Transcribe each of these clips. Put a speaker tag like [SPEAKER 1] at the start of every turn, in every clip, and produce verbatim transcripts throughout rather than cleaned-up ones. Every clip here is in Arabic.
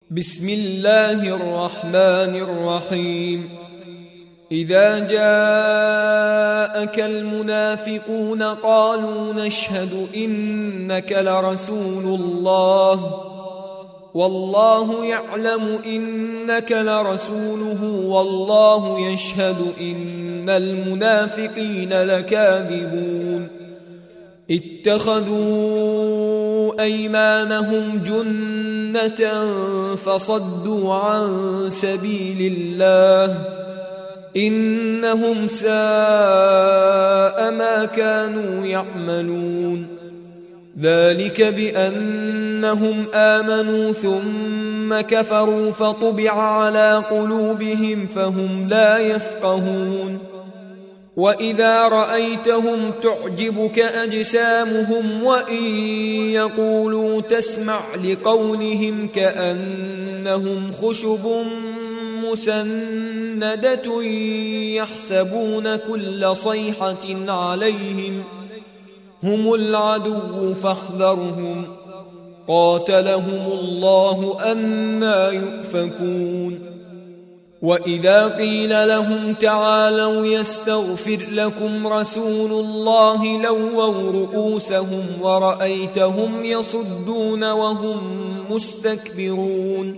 [SPEAKER 1] بسم الله الرحمن الرحيم إذا جاءك المنافقون قالوا نشهد إنك لرسول الله والله يعلم إنك لرسوله والله يشهد إن المنافقين لكاذبون اتخذوا أيمانهم جنة فصدوا عن سبيل الله إنهم ساء ما كانوا يعملون ذلك بأنهم آمنوا ثم كفروا فطبع على قلوبهم فهم لا يفقهون وإذا رأيتهم تعجبك أجسامهم وإن يقولوا تسمع لقولهم كأنهم خشب مسندة يحسبون كل صيحة عليهم هم العدو فاحذرهم قاتلهم الله أنى يؤفكون وإذا قيل لهم تعالوا يستغفر لكم رسول الله لووا رؤوسهم ورأيتهم يصدون وهم مستكبرون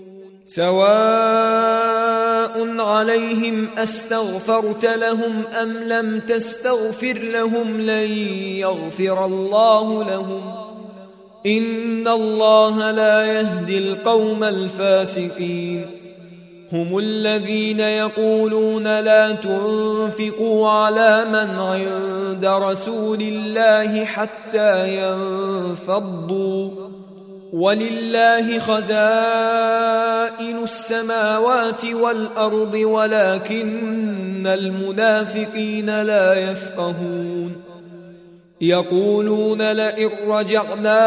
[SPEAKER 1] سواء عليهم أستغفرت لهم أم لم تستغفر لهم لن يغفر الله لهم إن الله لا يهدي القوم الفاسقين هم الذين يقولون لا تنفقوا على من عند رسول الله حتى ينفضوا ولله خزائن السماوات والأرض ولكن المنافقين لا يفقهون يقولون لئن رجعنا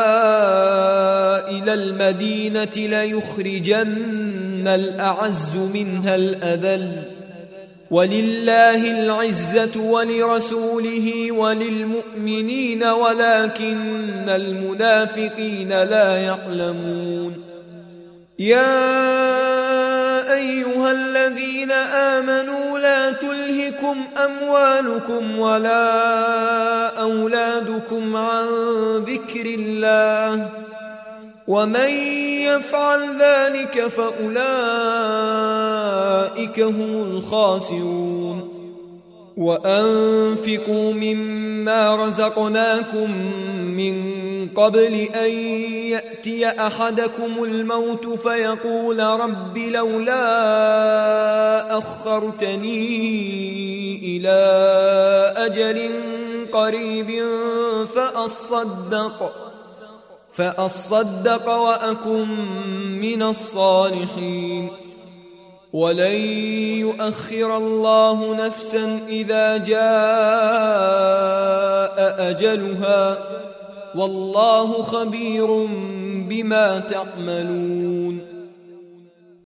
[SPEAKER 1] إلى المدينة ليخرجن الأعز منها الأذل ولله العزة ولرسوله وللمؤمنين ولكن المنافقين لا يعلمون يا أيها الذين آمنوا لا تلهكم أموالكم ولا أولادكم عن ذكر الله ومن يفعل ذلك فأولئك هم الخاسرون وأنفقوا مما رزقناكم من قبل أن يأتي أحدكم الموت فيقول رب لولا أخرتني إلى أجل قريب فأصدق فأصدق وأكن من الصالحين ولن يؤخر الله نفسا إذا جاء أجلها والله خبير بما تعملون